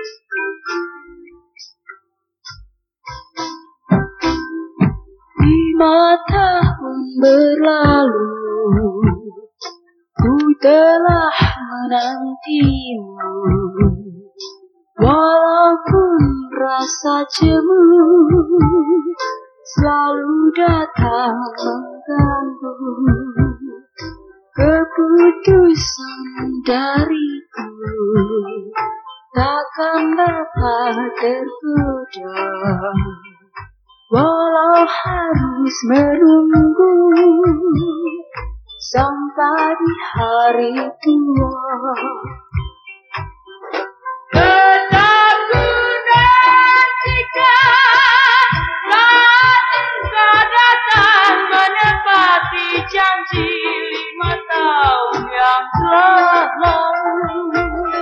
5 tahun berlalu, ku telah menantimu. Walaupun rasa jemu selalu datang mengganggu, keputusan dariku takkan dapat tergoda. Walau harus menunggu sampai di hari tua, tetap ku nantikan saat engkau datang menepati janji 5 tahun yang telah lalu.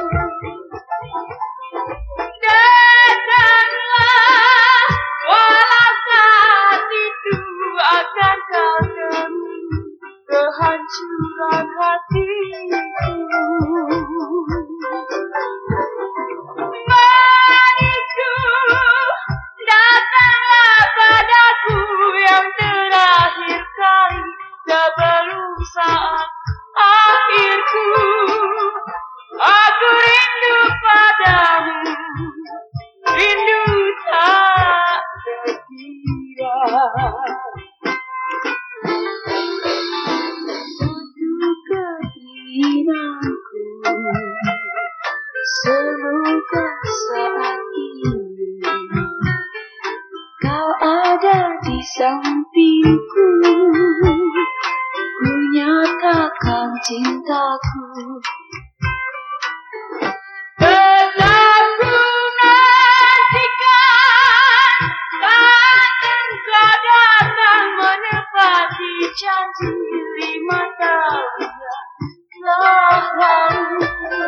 Kehancuran hatiku, manisku, datanglah padaku yang terakhir kali sebelum saat akhirku. Aku rindu padamu, rindu tak terkira. semoga saat ini kau ada di sampingku, ku nyatakan cintaku. Tetap ku nantikan saat engkau datang menepati janji 5 tahun yang telah lalu.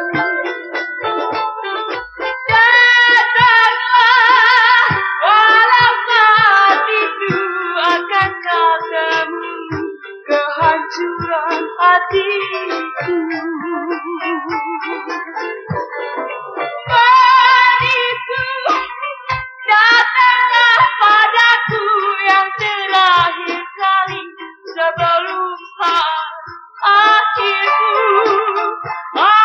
Datanglah walau saat itu akan kau temui kehancuran hatiku. Manisku, datanglah padaku yang terakhir kali sebelum saat akhirku.